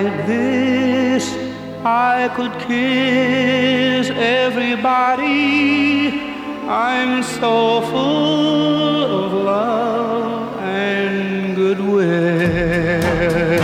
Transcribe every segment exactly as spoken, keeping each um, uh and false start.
like this, I could kiss everybody. I'm so full of love and goodwill.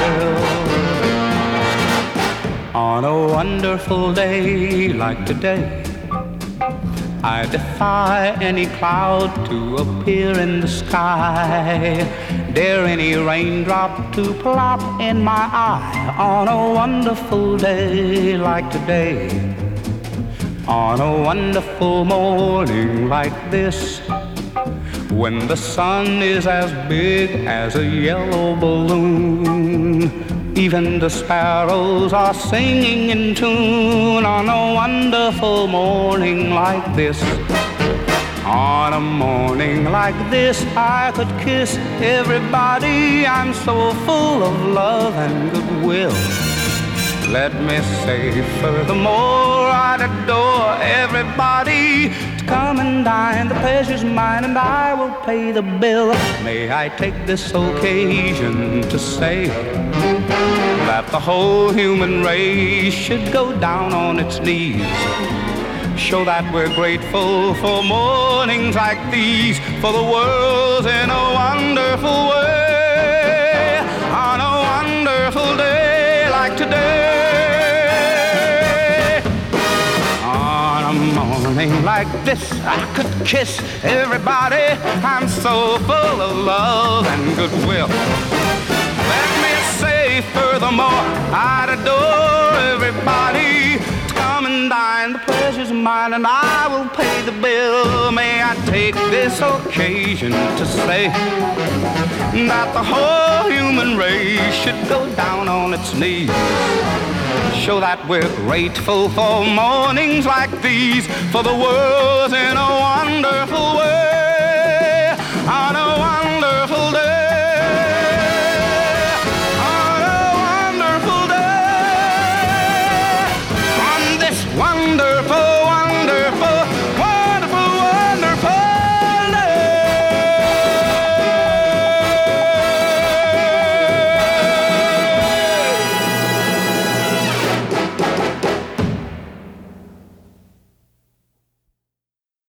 On a wonderful day like today, I defy any cloud to appear in the sky, dare any raindrop to plop in my eye. On a wonderful day like today, on a wonderful morning like this, when the sun is as big as a yellow balloon, even the sparrows are singing in tune. On a wonderful morning like this, on a morning like this, I could kiss everybody. I'm so full of love and goodwill. Let me say furthermore, I'd adore everybody to come and dine. The pleasure's mine and I will pay the bill. May I take this occasion to say that the whole human race should go down on its knees, show that we're grateful for mornings like these, for the world's in a wonderful way. On a wonderful day like today, on a morning like this, I could kiss everybody. I'm so full of love and goodwill. Let me say furthermore, I'd adore everybody to come and dine. The pleasure's mine and I will pay the bill. May I take this occasion to say that the whole human race should go down on its knees, show that we're grateful for mornings like these, for the world